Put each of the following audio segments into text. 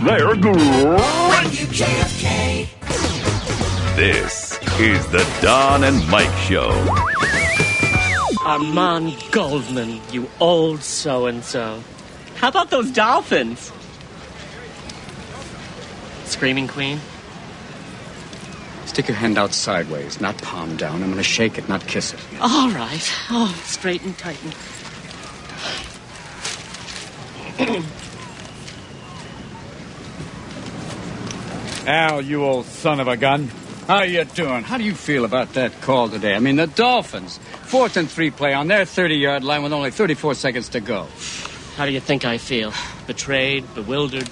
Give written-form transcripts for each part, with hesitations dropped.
They're great. This is the Don and Mike Show. Armand Goldman, you old so-and-so. How about those dolphins? Screaming Queen? Stick your hand out sideways, not palm down. I'm going to shake it, not kiss it. All right. Oh, straight and tighten. Al, you old son of a gun. How you doing? How do you feel about that call today? I mean, the Dolphins, 4th and 3 play on their 30-yard line with only 34 seconds to go. How do you think I feel? Betrayed, bewildered?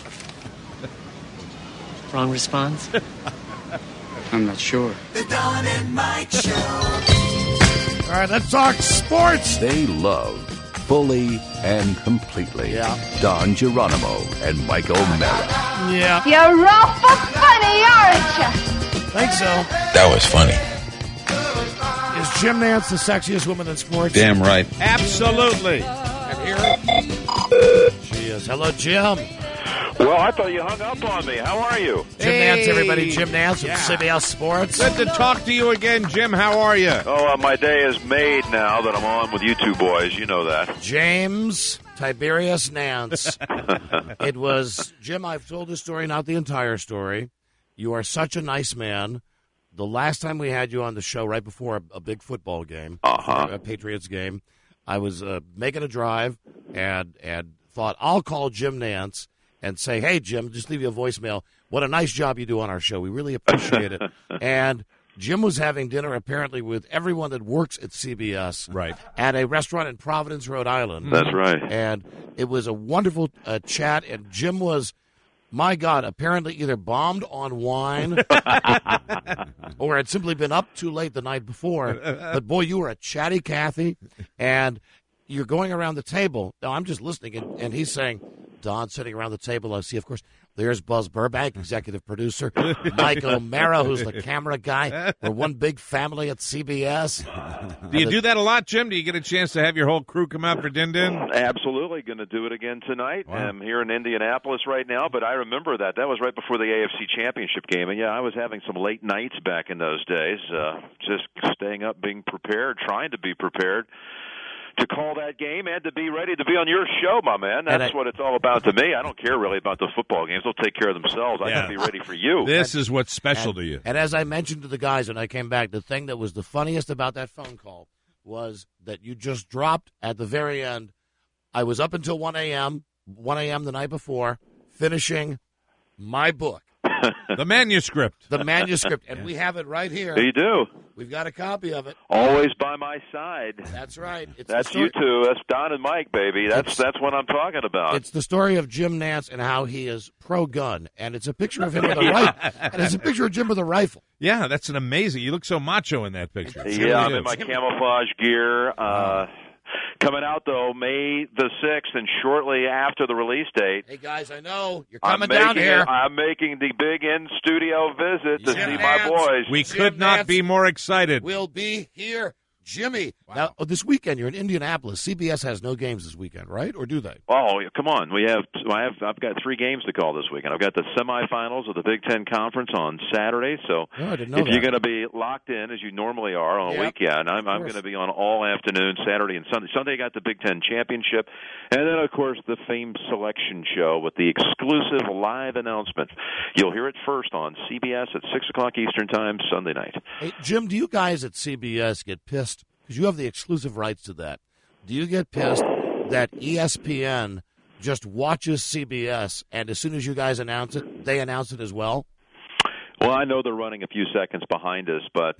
Wrong response? I'm not sure. The Don and Mike Show. All right, let's talk sports. They love fully and completely. Yeah. Don Geronimo and Mike O'Mara. Yeah, You're awful funny, aren't you? think so. That was funny. Is Jim Nance the sexiest woman in sports? Damn right. Absolutely. And here she is. Hello, Jim. Well, I thought you hung up on me. How are you? Jim Nance, everybody. Jim Nance from CBS Sports. Good to talk to you again, Jim. How are you? Oh, my day is made now that I'm on with you two boys. You know that. James Tiberius Nance. It was, Jim, I've told this story, not the entire story. You are such a nice man. The last time we had you on the show, right before a big football game, a Patriots game, I was making a drive and thought, I'll call Jim Nance and say, hey, Jim, just leave you a voicemail. What a nice job you do on our show. We really appreciate it. And Jim was having dinner, apparently, with everyone that works at CBS at a restaurant in Providence, Rhode Island. That's right. And it was a wonderful chat, and Jim was, my God, apparently either bombed on wine or had simply been up too late the night before. But, boy, you were a chatty Cathy, and you're going around the table. Now, I'm just listening, and he's saying, Don sitting around the table. I see, of course, there's Buzz Burbank, executive producer, Mike O'Mara, who's the camera guy. We're one big family at CBS. Do you do that a lot, Jim? Do you get a chance to have your whole crew come out for Din Din? Absolutely. Going to do it again tonight. Wow. I'm here in Indianapolis right now, but I remember that. That was right before the AFC Championship game. And, yeah, I was having some late nights back in those days, just staying up, being prepared, trying to be prepared to call that game and to be ready to be on your show, my man. That's what it's all about to me. I don't care really about the football games. They'll take care of themselves. I got to be ready for you. This is what's special to you. And as I mentioned to the guys when I came back, the thing that was the funniest about that phone call was that you just dropped at the very end. I was up until 1 a.m. The night before, finishing my book. The manuscript. And we have it right here. You do. We've got a copy of it. Always by my side. That's right. That's you two. That's Don and Mike, baby. That's what I'm talking about. It's the story of Jim Nance and how he is pro-gun, and it's a picture of him with a rifle. And it's a picture of Jim with a rifle. Yeah, that's an amazing. You look so macho in that picture. I'm in my camouflage gear. Coming out, though, May the 6th, and shortly after the release date. Hey, guys, I know. You're coming down here. I'm making the big in-studio visit to see Nance, my boys. We could not be more excited. We'll be here. Jimmy. Wow. Now, this weekend, you're in Indianapolis. CBS has no games this weekend, right? Or do they? Oh, come on. I've got 3 games to call this weekend. I've got the semifinals of the Big Ten Conference on Saturday. So if you're going to be locked in, as you normally are on a weekend, I'm going to be on all afternoon, Saturday and Sunday. Sunday, I got the Big Ten Championship. And then, of course, the famed selection show with the exclusive live announcement. You'll hear it first on CBS at 6 o'clock Eastern Time, Sunday night. Hey, Jim, do you guys at CBS get pissed? Because you have the exclusive rights to that. Do you get pissed that ESPN just watches CBS, and as soon as you guys announce it, they announce it as well? Well, I know they're running a few seconds behind us, but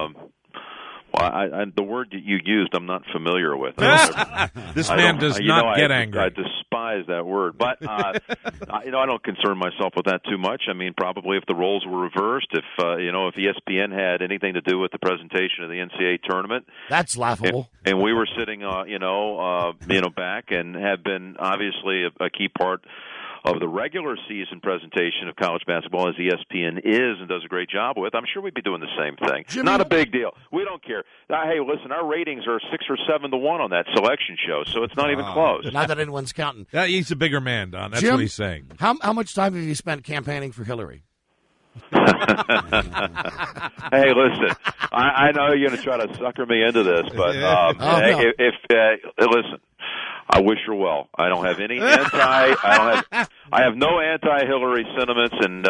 the word that you used, I'm not familiar with. This man does not get angry. I despise that word, but I don't concern myself with that too much. I mean, probably if the roles were reversed, if ESPN had anything to do with the presentation of the NCAA tournament, that's laughable. And we were sitting, back and have been obviously a key part of the regular season presentation of college basketball, as ESPN is and does a great job with, I'm sure we'd be doing the same thing. Jimmy, not a big deal. We don't care. Hey, listen, our ratings are 6 or 7 to 1 on that selection show, so it's not even close. Not that anyone's counting. He's a bigger man, Don. That's Jim, what he's saying. How much time have you spent campaigning for Hillary? Hey, listen, I know you're going to try to sucker me into this, but listen, I wish her well. I don't have any I have no anti-Hillary sentiments, and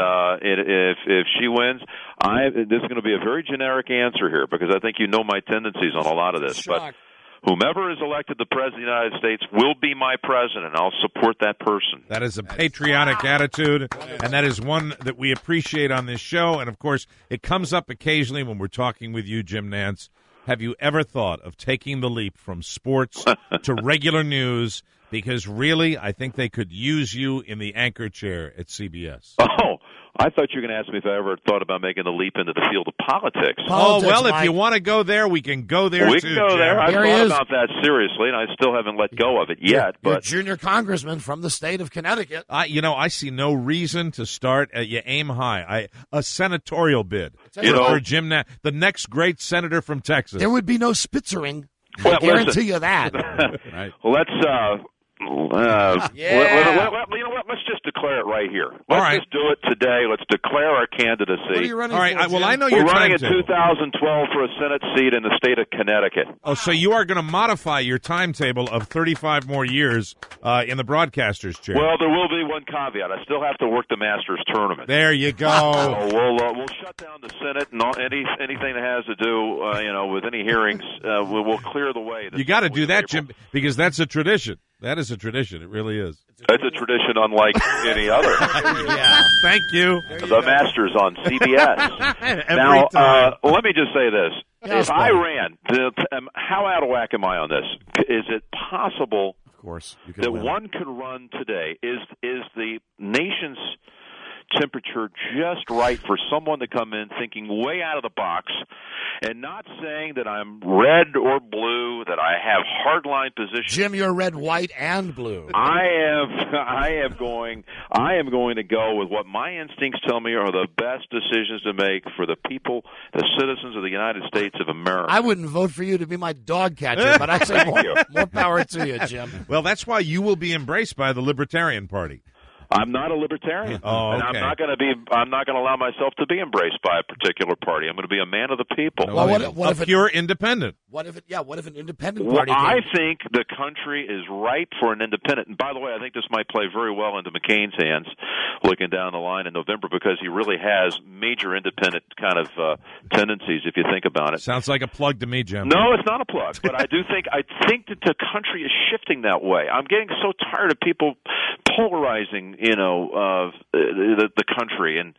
if she wins, this is going to be a very generic answer here because I think you know my tendencies on a lot of this, but whomever is elected the president of the United States will be my president. I'll support that person. That is a patriotic attitude, and that is one that we appreciate on this show. And, of course, it comes up occasionally when we're talking with you, Jim Nantz. Have you ever thought of taking the leap from sports to regular news? Because, really, I think they could use you in the anchor chair at CBS. Oh, I thought you were going to ask me if I ever thought about making the leap into the field of politics. Well, if you want to go there, we can go there, We can go Jim. there. I've thought about that seriously, and I still haven't let go of it yet. You're a But junior congressman from the state of Connecticut. I see no reason to start. You aim high. A senatorial bid for Jim Nantz, the next great senator from Texas. There would be no Spitzering. Well, I guarantee you that. Right. Well, let's you know what? Let's just declare it right here. Let's just do it today. Let's declare our candidacy. What are you running All right. for, Well, I know We're you're running in timetable. 2012 for a Senate seat in the state of Connecticut. Oh, so you are going to modify your timetable of 35 more years in the broadcaster's chair. Well, there will be one caveat. I still have to work the Masters tournament. There you go. So we'll shut down the Senate and anything that has to do with any hearings. We'll clear the way. You got to do that, Jim, because that's a tradition. That is a tradition. It really is. It's a tradition unlike any other. Thank you. The Masters on CBS. Every Now, time. Let me just say this. Yes, if I buddy. ran, how out of whack am I on this? Is it possible Of course. You can that win. one could run today? Is the nation's temperature just right for someone to come in thinking way out of the box and not saying that I'm red or blue, that I have hardline positions? Jim, you're red, white, and blue. I am going to go with what my instincts tell me are the best decisions to make for the people, the citizens of the United States of America. I wouldn't vote for you to be my dog catcher, but I say more power to you, Jim. Well, that's why you will be embraced by the Libertarian Party. I'm not a libertarian, Oh, and okay. I'm not going to allow myself to be embraced by a particular party. I'm going to be a man of the people. Well, what if a pure independent. What if an independent Well, party I came? think the country is ripe for an independent. And by the way, I think this might play very well into McCain's hands looking down the line in November because he really has major independent kind of tendencies if you think about it. Sounds like a plug to me, Jim. No, it's not a plug, but I think that the country is shifting that way. I'm getting so tired of people polarizing, the country, and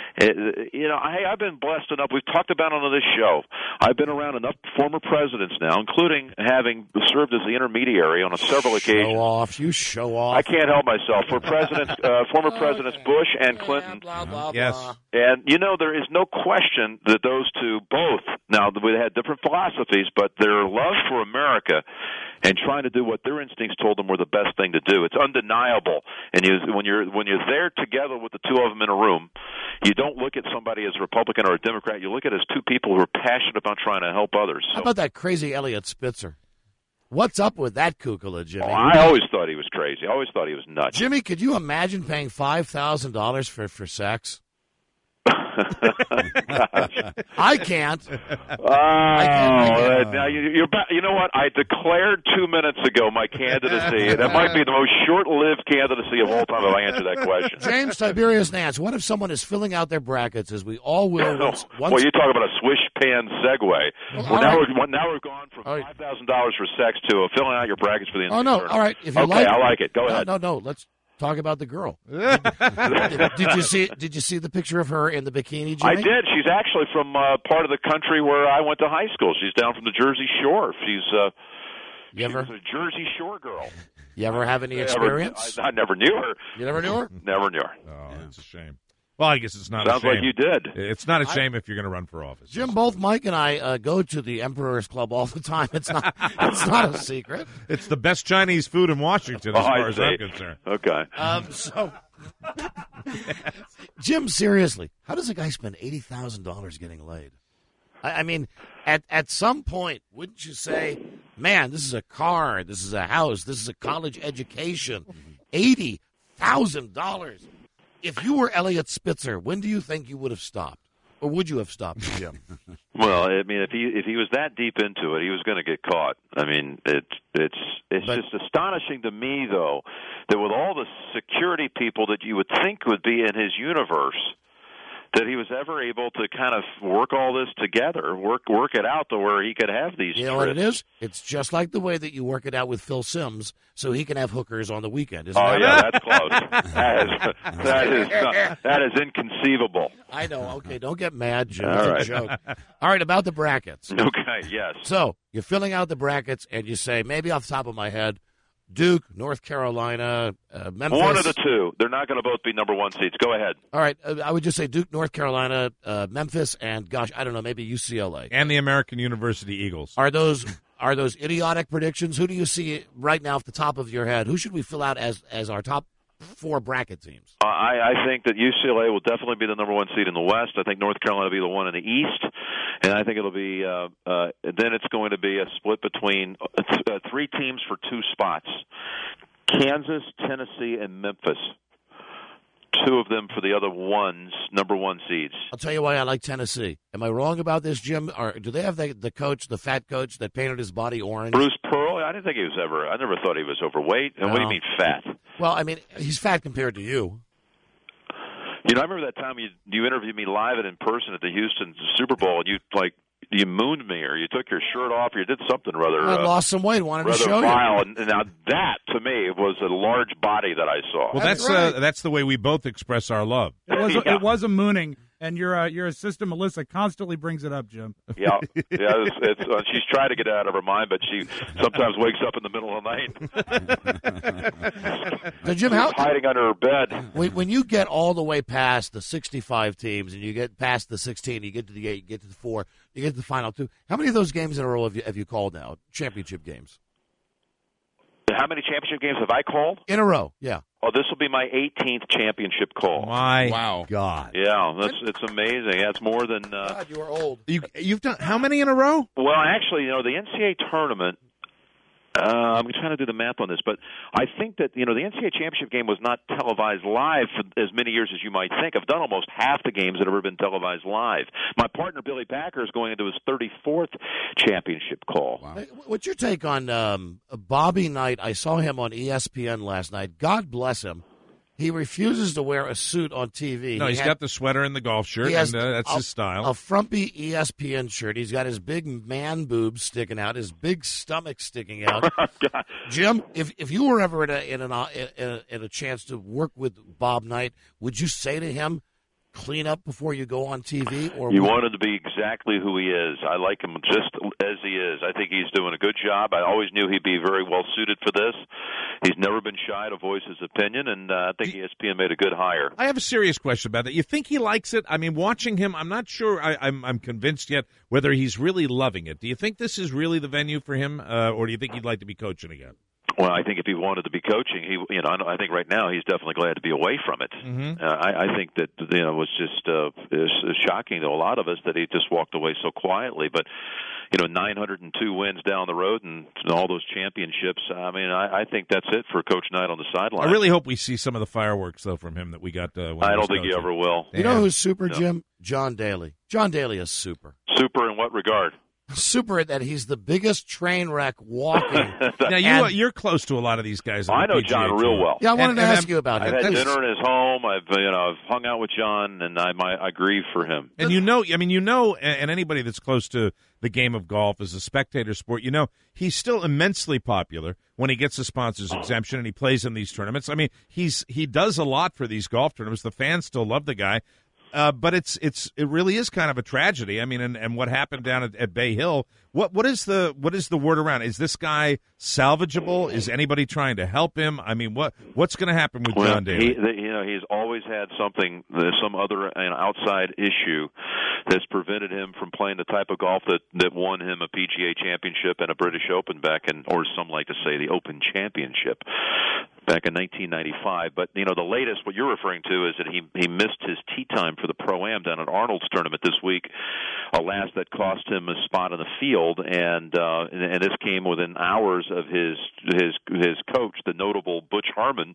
I've been blessed enough. We've talked about it on this show. I've been around enough former presidents now, including having served as the intermediary on several occasions. You show off. I can't help myself. For former presidents Bush and Clinton. Blah, blah, Yes. blah. And, there is no question that those two both, now they had different philosophies, but their love for America and trying to do what their instincts told them were the best thing to do. It's undeniable. And when you're there together with the two of them in a room, you don't look at somebody as a Republican or a Democrat. You look at it as two people who are passionate about trying to help others. How about that crazy Elliot Spitzer? What's up with that kukla, Jimmy? I always thought he was crazy. I always thought he was nuts. Jimmy, could you imagine paying $5,000 for sex? I can't. Now you're back. You know what? I declared 2 minutes ago my candidacy. That might be the most short-lived candidacy of all time if I answer that question. James Tiberius Nance, what if someone is filling out their brackets, as we all will once Well, you talk about a swish pan segue. Now we've gone from All right. $5,000 for sex to filling out your brackets for the. Oh, no. All right. If you Okay, I like it. Go ahead. No. Let's talk about the girl. Did you see the picture of her in the bikini, Jimmy? I did. She's actually from part of the country where I went to high school. She's down from the Jersey Shore. She's a Jersey Shore girl. You ever have any experience? I never knew her. You never knew her? Never knew her. Oh, it's a shame. Well, I guess it's not Sounds a shame. like you did. It's not a shame if you're going to run for office. Jim, both Mike and I go to the Emperor's Club all the time. It's not a secret. It's the best Chinese food in Washington, as far as I'm concerned. Okay. So Jim, seriously, how does a guy spend $80,000 getting laid? I mean, at some point, wouldn't you say, man, this is a car, this is a house, this is a college education, $80,000. If you were Elliot Spitzer, when do you think you would have stopped? Or would you have stopped, Jim? Well, I mean, if he was that deep into it, he was going to get caught. I mean, it's just astonishing to me, though, that with all the security people that you would think would be in his universe, that he was ever able to kind of work all this together, work it out to where he could have these. You know what it is? It's just like the way that you work it out with Phil Sims, so he can have hookers on the weekend. Isn't that yeah, that's close. That is inconceivable. I know. Okay, don't get mad, Jim. All It's right. a joke. All right, about the brackets. Okay, yes. So you're filling out the brackets, and you say, maybe off the top of my head, Duke, North Carolina, Memphis. One of the two. They're not going to both be number one seeds. Go ahead. All right, I would just say Duke, North Carolina, Memphis, and gosh, I don't know, maybe UCLA. And the American University Eagles. Are those idiotic predictions? Who do you see right now off the top of your head? Who should we fill out as our top 4 bracket teams? I think that UCLA will definitely be the number one seed in the West. I think North Carolina will be the one in the East, and I think it'll be then it's going to be a split between 3 teams for 2 spots: Kansas, Tennessee, and Memphis. 2 of them for the other number 1 seeds. I'll tell you why I like Tennessee. Am I wrong about this, Jim? Or do they have the coach, the fat coach that painted his body orange? Bruce Pearl? I didn't think he was ever. I never thought he was overweight. And what do you mean fat? Well, I mean, he's fat compared to you. You know, I remember that time you interviewed me live and in person at the Houston Super Bowl, and you mooned me, or you took your shirt off, or you did something rather. I lost some weight. Wanted to show vile. you. And now that, to me, was a large body that I saw. Well, that's the way we both express our love. It was a mooning, and your assistant Melissa constantly brings it up, Jim. Yeah. She's trying to get it out of her mind, but she sometimes wakes up in the middle of the night. So, Jim, hiding under her bed. When you get all the way past the 65 teams and you get past the 16, you get to the 8, you get to the 4, you get to the final 2. How many of those games in a row have you called now? Championship games. How many championship games have I called? In a row, yeah. Oh, this will be my 18th championship call. My Wow. God. Yeah, it's amazing. Yeah, it's more than. God, you are old. You've done how many in a row? Well, actually, the NCAA tournament. I'm trying to do the math on this, but I think that the NCAA championship game was not televised live for as many years as you might think. I've done almost half the games that have ever been televised live. My partner Billy Packer is going into his 34th championship call. Wow. What's your take on Bobby Knight? I saw him on ESPN last night. God bless him. He refuses to wear a suit on TV. No, he's got the sweater and the golf shirt, and that's his style. A frumpy ESPN shirt. He's got his big man boobs sticking out, his big stomach sticking out. Jim, if you were ever in a chance to work with Bob Knight, would you say to him, clean up before you go on TV? Or you want him to be exactly who he is. I like him just as he is. I think he's doing a good job. I always knew he'd be very well suited for this. He's never been shy to voice his opinion, and I think ESPN made a good hire. I have a serious question about that. You think he likes it? I mean, watching him, I'm not sure. I'm convinced yet whether he's really loving it. Do you think this is really the venue for him, or do you think he'd like to be coaching again? Well, I think if he wanted to be coaching, I think right now he's definitely glad to be away from it. Mm-hmm. I think that it was just is shocking to a lot of us that he just walked away so quietly. But 902 wins down the road and all those championships. I mean, I think that's it for Coach Knight on the sideline. I really hope we see some of the fireworks though from him that we got. When I don't think he ever will. You know who's super, Jim? John Daly. John Daly is super. Super in what regard? Super that he's the biggest train wreck walking. Now you're close to a lot of these guys. I know John real well. Yeah, I wanted to ask you about him. I've had dinner in his home. I've hung out with John, and I grieve for him. And and anybody that's close to the game of golf as a spectator sport, he's still immensely popular when he gets a sponsor's exemption and he plays in these tournaments. I mean, he does a lot for these golf tournaments. The fans still love the guy. But it really is kind of a tragedy. I mean, and what happened down at Bay Hill? What is the word around? Is this guy salvageable? Is anybody trying to help him? I mean, what's going to happen with John Daly? He's always had some other outside issue that's prevented him from playing the type of golf that won him a PGA Championship and a British Open or some like to say the Open Championship. back in 1995. But, the latest, what you're referring to, is that he missed his tee time for the Pro-Am down at Arnold's tournament this week, alas, that cost him a spot in the field, and this came within hours of his coach, the notable Butch Harmon,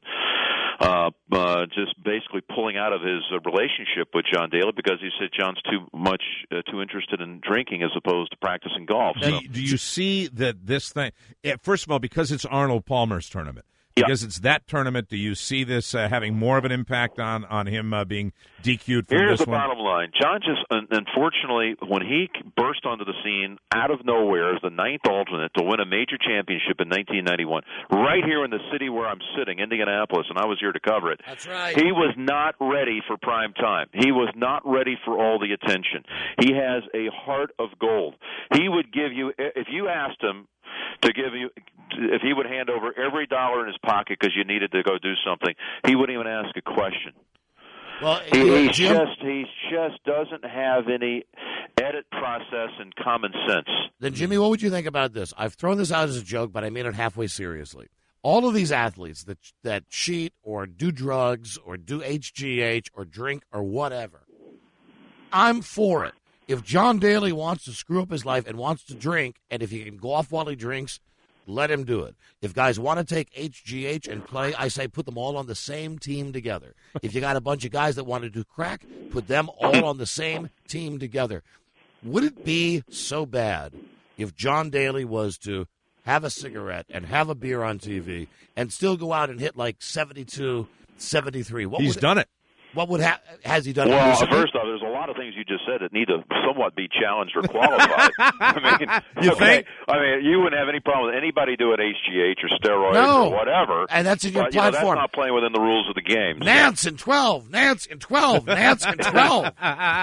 just basically pulling out of his relationship with John Daly because he said John's too interested in drinking as opposed to practicing golf. Do you see that this thing, first of all, because it's Arnold Palmer's tournament, because it's that tournament, do you see this having more of an impact on him being DQ'd from Here's this the one? bottom line. John just, unfortunately, when he burst onto the scene out of nowhere as the ninth alternate to win a major championship in 1991, right here in the city where I'm sitting, Indianapolis, and I was here to cover it. That's right. He was not ready for prime time. He was not ready for all the attention. He has a heart of gold. He would give you, if you asked him to give you, if he would hand over every dollar in his pocket because you needed to go do something, he wouldn't even ask a question. Well, he Jim, just doesn't have any edit process and common sense. Then, Jimmy, what would you think about this? I've thrown this out as a joke, but I mean it halfway seriously. All of these athletes that cheat or do drugs or do HGH or drink or whatever, I'm for it. If John Daly wants to screw up his life and wants to drink, and if he can go off while he drinks, let him do it. If guys want to take HGH and play, I say put them all on the same team together. If you got a bunch of guys that want to do crack, put them all on the same team together. Would it be so bad if John Daly was to have a cigarette and have a beer on TV and still go out and hit like 72, 73? He's done it. What would has he done? Well, first off, there's a lot of things you just said that need to somewhat be challenged or qualified. You think? I mean, you wouldn't have any problem with anybody doing HGH or steroids or whatever. And that's in your platform. That's not playing within the rules of the game. Nance and 12, Nance and 12, Nance and 12.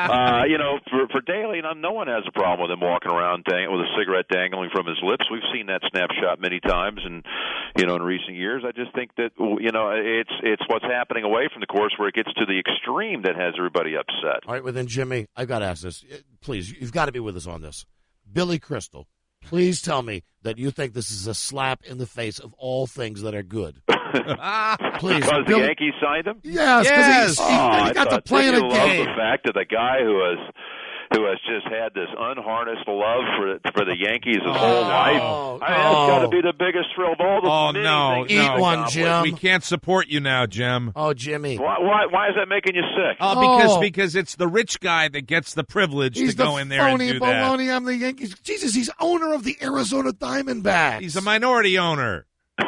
For Daly, no one has a problem with him walking around with a cigarette dangling from his lips. We've seen that snapshot many times, and in recent years. I just think that it's what's happening away from the course where it gets to the extreme that has everybody upset. All right, well then, Jimmy, I've got to ask this. Please, you've got to be with us on this. Billy Crystal, please tell me that you think this is a slap in the face of all things that are good. Please, because the Yankees signed him? Yes, because he got to play in a game. I love the fact that the guy who has just had this unharnessed love for the Yankees his whole life. That's got to be the biggest thrill of all the no, Eat one, Jim. We can't support you now, Jim. Oh, Jimmy. Why is that making you sick? Because it's the rich guy that gets the privilege to go in there and do that. I'm the Yankees. Jesus, he's owner of the Arizona Diamondbacks. He's a minority owner.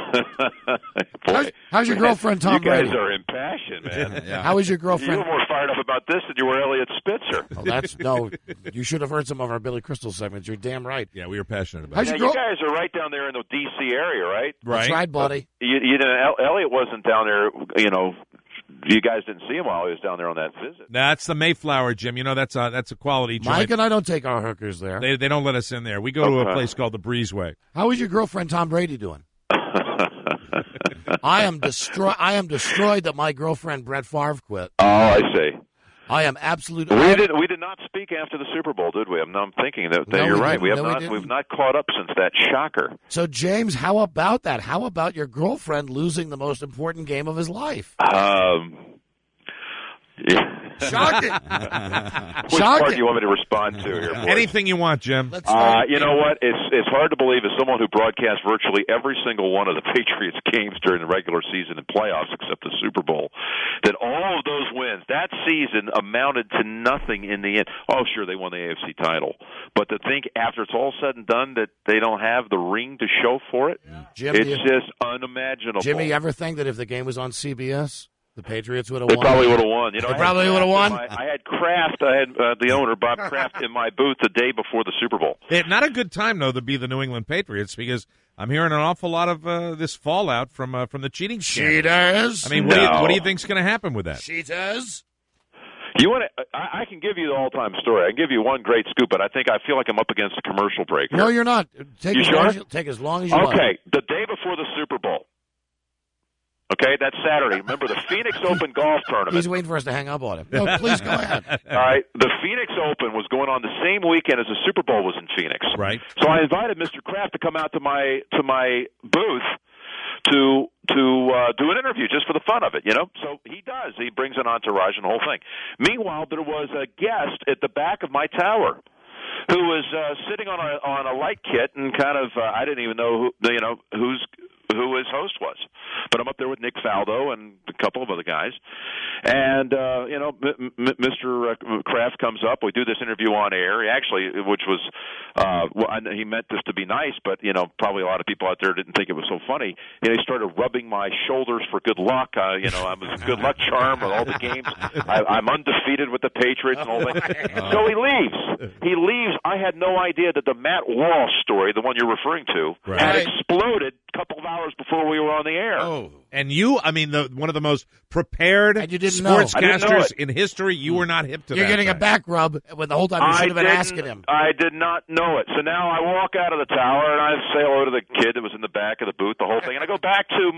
How's your girlfriend, Tom Brady? You guys are impassioned, man. Yeah. How is your girlfriend? You were more fired up about this than you were Elliot Spitzer. You should have heard some of our Billy Crystal segments. You're damn right. Yeah, we were passionate about it. You guys are right down there in the D.C. area, right? That's right, buddy. Elliot wasn't down there, you guys didn't see him while he was down there on that visit. That's the Mayflower, Jim. That's a quality joint. Mike and I don't take our hookers there. They don't let us in there. We go to a place called the Breezeway. How is your girlfriend, Tom Brady, doing? I am destroyed that my girlfriend Brett Favre quit. Oh, I see. I am absolutely. We did not speak after the Super Bowl, did we? I'm thinking that you're right. We've not caught up since that shocker. So, James, how about that? How about your girlfriend losing the most important game of his life? Shocking. Which part do you want me to respond to here, boys? Anything you want, Jim. You know what? It's hard to believe as someone who broadcast virtually every single one of the Patriots games during the regular season and playoffs except the Super Bowl, that all of those wins that season amounted to nothing in the end. Oh, sure, they won the AFC title. But to think after it's all said and done that they don't have the ring to show for it, it's just unimaginable. Jimmy, you ever think that if the game was on CBS, the Patriots would have won? They probably would have won. They probably would have won. I had Kraft. I had the owner, Bob Kraft, in my booth the day before the Super Bowl. Not a good time, though, to be the New England Patriots because I'm hearing an awful lot of this fallout from the cheating scandal. Cheaters. I mean, what do you think's going to happen with that? Cheaters. You want to? I can give you the all-time story. I can give you one great scoop, but I feel like I'm up against a commercial break. No, you're not. Take as long as you want. Okay, the day before the Super Bowl. Okay, that's Saturday. Remember the Phoenix Open golf tournament. He's waiting for us to hang up on him. No, please go ahead. All right, the Phoenix Open was going on the same weekend as the Super Bowl was in Phoenix. Right. So I invited Mr. Kraft to come out to my booth to do an interview just for the fun of it, you know. So he does. He brings an entourage and the whole thing. Meanwhile, there was a guest at the back of my tower who was sitting on a light kit and kind of I didn't even know who his host was. But I'm up there with Nick Faldo and a couple of other guys. And, Mr. Kraft comes up. We do this interview on air, actually, which was, he meant this to be nice, but, probably a lot of people out there didn't think it was so funny. He started rubbing my shoulders for good luck. I was a good luck charm with all the games. I'm undefeated with the Patriots and all that. So he leaves. I had no idea that the Matt Walsh story, the one you're referring to, had exploded a couple of hours before we were on the air. Oh, and you, one of the most prepared sportscasters in history, you were not hip to that. You're getting a back rub when the whole time you should have been asking him. I did not know it. So now I walk out of the tower and I say hello to the kid that was in the back of the booth, the whole thing, and I go back to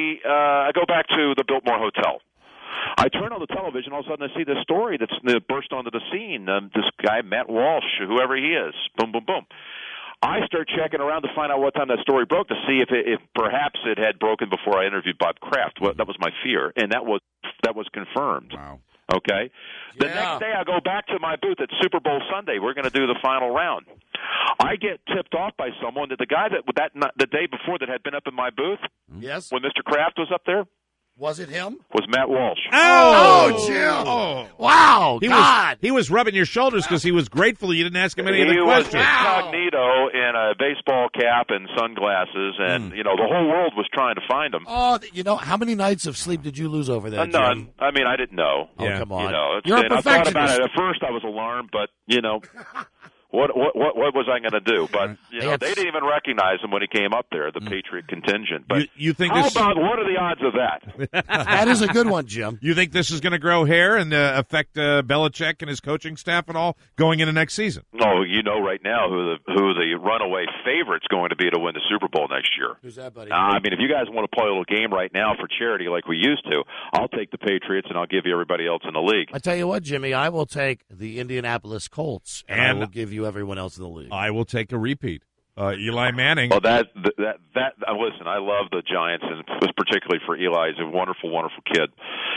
the Biltmore Hotel. I turn on the television, all of a sudden I see this story that's burst onto the scene. This guy, Matt Walsh, whoever he is, boom, boom, boom. I start checking around to find out what time that story broke to see if perhaps it had broken before I interviewed Bob Kraft. Well, that was my fear, and that was confirmed. Wow. Okay. The next day I go back to my booth at Super Bowl Sunday. We're going to do the final round. I get tipped off by someone that the guy the day before that had been up in my booth. Yes. When Mr. Kraft was up there. Was it him? Was Matt Walsh. Oh, Jim. Oh. Wow, He was rubbing your shoulders because he was grateful you didn't ask him any of the questions. He was incognito in a baseball cap and sunglasses, and, the whole world was trying to find him. Oh, how many nights of sleep did you lose over there, Jim? None. I mean, I didn't know. Oh, come on. You're a perfectionist. I thought about it. At first I was alarmed, but, What was I going to do? But they didn't even recognize him when he came up there, the Patriot contingent. But you think what are the odds of that? That is a good one, Jim. You think this is going to grow hair and affect Belichick and his coaching staff and all going into next season? No, right now who the runaway favorite's going to be to win the Super Bowl next year. Who's that, buddy? If you guys want to play a little game right now for charity like we used to, I'll take the Patriots and I'll give you everybody else in the league. I tell you what, Jimmy, I will take the Indianapolis Colts and I will give you everyone else in the league. I will take a repeat. Eli Manning. Well, listen, I love the Giants, and particularly for Eli. He's a wonderful, wonderful kid.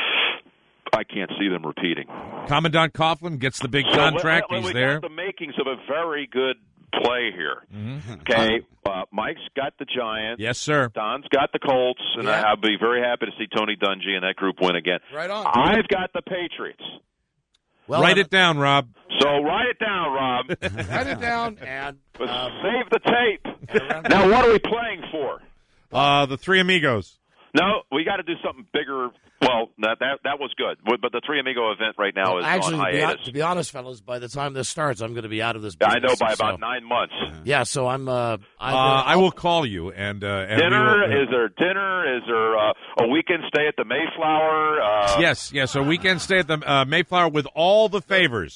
I can't see them repeating. Commandant Coughlin gets the big contract. He's there. Got the makings of a very good play here. Mm-hmm. Okay, Mike's got the Giants. Yes, sir. Don's got the Colts, and I'll be very happy to see Tony Dungy and that group win again. Right on. I've got the Patriots. Well, write it down, Rob. So write it down, Rob. Write it down and save the tape. Now, what are we playing for? The Three Amigos. No, we got to do something bigger. Well, that was good, but the Three Amigo event right now is on hiatus. To be honest, fellas, by the time this starts, I'm going to be out of this business. I know, by about 9 months. Yeah, so I'm. I will call you and dinner. Is there dinner? Is there a weekend stay at the Mayflower? Yes. A weekend stay at the Mayflower with all the favors.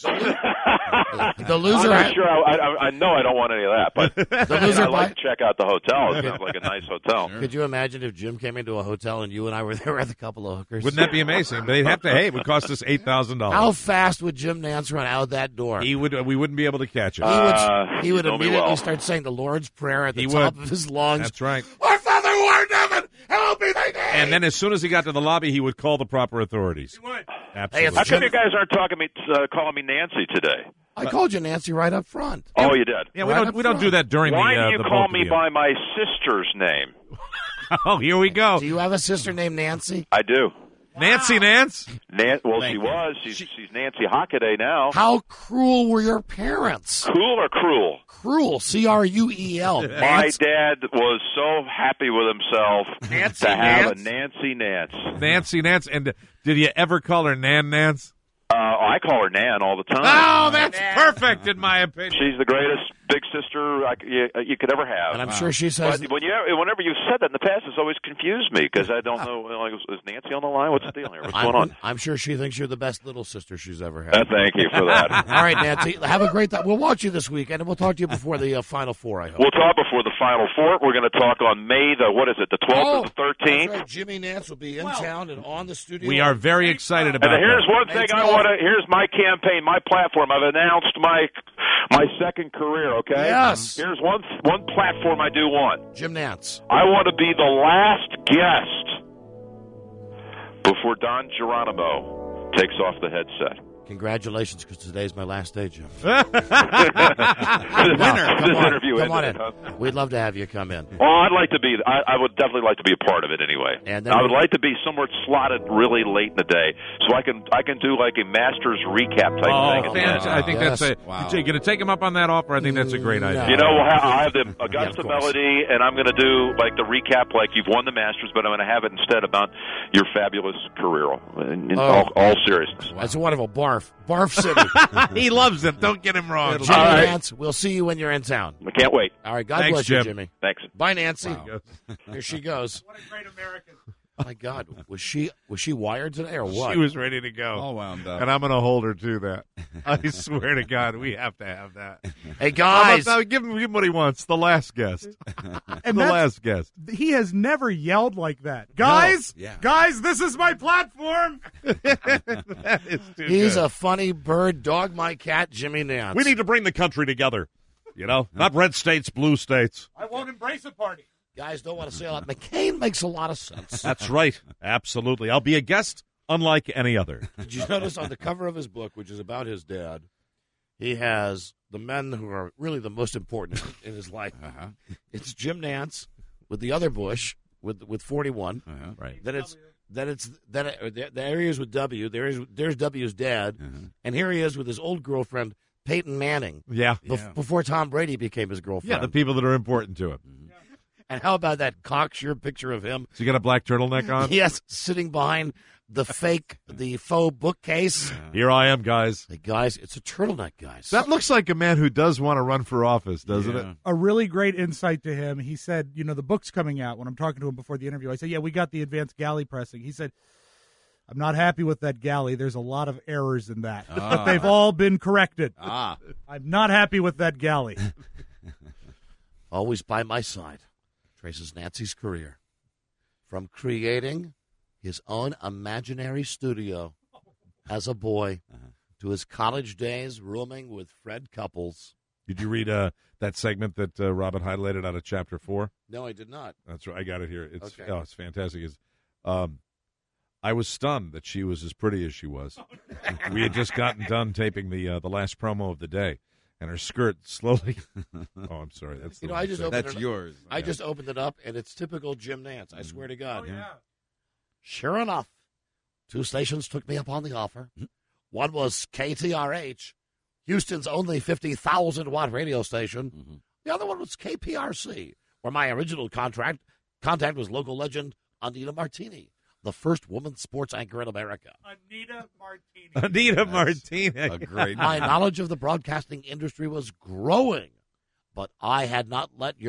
The loser. I'm not sure. I know I don't want any of that, but the loser I'd like to check out the hotel. It sounds like a nice hotel. Could you imagine if Jim came into a hotel and you and I were there with a couple of hookers? Wouldn't that be amazing? But they'd have to. Hey, it would cost us $8,000. How fast would Jim Nance run out that door? We wouldn't be able to catch him. He would immediately start saying the Lord's Prayer at the top of his lungs. That's right. Our Father who art in heaven, hallowed be thy name. And then as soon as he got to the lobby, he would call the proper authorities. He would. Absolutely. How come you guys aren't calling me Nancy today? I called you Nancy right up front. Oh, you did? Yeah, we don't do that during Why the do you the call me by my sister's name? Oh, here we go. Do you have a sister named Nancy? I do. Nancy Nance? She was. She's Nancy Hockaday now. How cruel were your parents? Cool or cruel? Cruel. C-R-U-E-L. My dad was so happy with himself to have a Nancy Nance. Nancy Nance. And did you ever call her Nan Nance? I call her Nan all the time. Oh, that's perfect in my opinion. She's the greatest big sister you could ever have. And I'm sure she says... But whenever you've said that in the past, it's always confused me because I don't know, is Nancy on the line? What's the deal here? What's going on? I'm sure she thinks you're the best little sister she's ever had. Thank you for that. All right, Nancy, have a great time. We'll watch you this weekend, and we'll talk to you before the Final Four, I hope. We'll talk before the Final Four. We're going to talk on May the 12th or the 13th. That's right. Jimmy Nance will be in town and on the studio. We are very excited about it. And here's one thing I want to... Here's my campaign, my platform. I've announced my My second career, okay? Yes. Here's one platform I do want. Jim Nantz. I want to be the last guest before Don Geronimo takes off the headset. Congratulations, because today's my last day, Jim. Winner. Come on in. We'd love to have you come in. Well, I'd like to be. I would definitely like to be a part of it anyway. And then I would like to be somewhere slotted really late in the day, so I can do like a Masters recap type thing. At the end. I think Yes. that's you're going to take him up on that offer. I think that's a great idea. You know, I'll have the Yeah, Augusta of course. Melody, and I'm going to do like the recap, like you've won the Masters, but I'm going to have it instead about your fabulous career. In all seriousness. That's wonderful. Barf City. He loves it. Don't get him wrong. Jimmy All right. Nantz, we'll see you when you're in town. I can't wait. All right, God Thanks, bless Jim. you, Jimmy. Thanks. Bye, Nancy. Here she goes. What a great American. My God, was she wired today or what? She was ready to go. All wound up. And I'm going to hold her to that. I swear to God, we have to have that. Hey guys, Give him what he wants. The last guest. And The that's- last guest. He has never yelled like that. Guys, Yeah. guys, this is my platform. That is too he's good. a funny bird, dog my cat, Jimmy Nantz. We need to bring the country together. You know, not red states, blue states. I won't embrace a party. Guys don't want to say a lot. McCain makes a lot of sense. That's right. Absolutely. I'll be a guest unlike any other. Did you notice on the cover of his book, which is about his dad, he has the men who are really the most important in his life. It's Jim Nantz with the other Bush with 41. Right. Then there he is with W. There's W's dad, and here he is with his old girlfriend Peyton Manning. Yeah. Before Tom Brady became his girlfriend. Yeah, the people that are important to him. And how about that cocksure picture of him? So you got a black turtleneck on? Yes, sitting behind the faux bookcase. Here I am, guys. Hey, guys, it's a turtleneck, guys. That looks like a man who does want to run for office, doesn't it? A really great insight to him. He said, the book's coming out. When I'm talking to him before the interview, I said, yeah, we got the advanced galley pressing. He said, I'm not happy with that galley. There's a lot of errors in that. But they've all been corrected. I'm not happy with that galley. Always by my side. Traces Nancy's career. From creating his own imaginary studio as a boy to his college days rooming with Fred Couples. Did you read that segment that Robin highlighted out of Chapter 4? No, I did not. That's right. I got it here. It's Okay. it's fantastic. I was stunned that she was as pretty as she was. We had just gotten done taping the last promo of the day, and her skirt slowly. Oh, I'm sorry. That's the I just opened That's it yours. I just opened it up, and it's typical Jim Nantz. I swear to God. Oh, yeah. Sure enough, 2 stations took me up on the offer. One was KTRH, Houston's only 50,000-watt radio station. The other one was KPRC, where my original contact was local legend Anita Martini, the first woman sports anchor in America. Anita Martini. Anita Martini. A great My knowledge of the broadcasting industry was growing, but I had not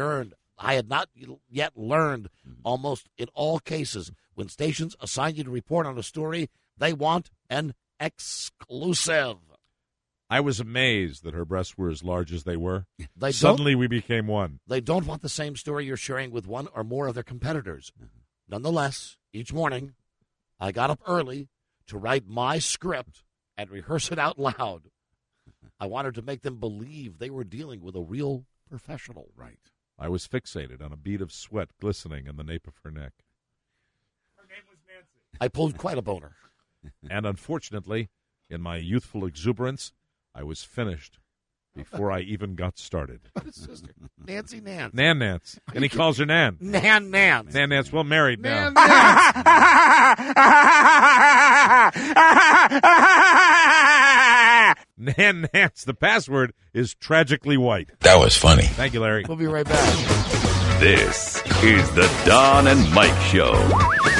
yet learned, almost in all cases, when stations assign you to report on a story, they want an exclusive. I was amazed that her breasts were as large as they were. They Suddenly we became one. They don't want the same story you're sharing with one or more of their competitors. Nonetheless, each morning, I got up early to write my script and rehearse it out loud. I wanted to make them believe they were dealing with a real professional. Right. I was fixated on a bead of sweat glistening in the nape of her neck. Her name was Nancy. I pulled quite a boner. And unfortunately, in my youthful exuberance, I was finished before I even got started. Sister, Nancy Nance. Nan Nance. And he calls her Nan. Nan Nance. Nan Nance, well married now. Nan Nance. The password is tragically white. That was funny. Thank you, Larry. We'll be right back. This is the Don and Mike Show.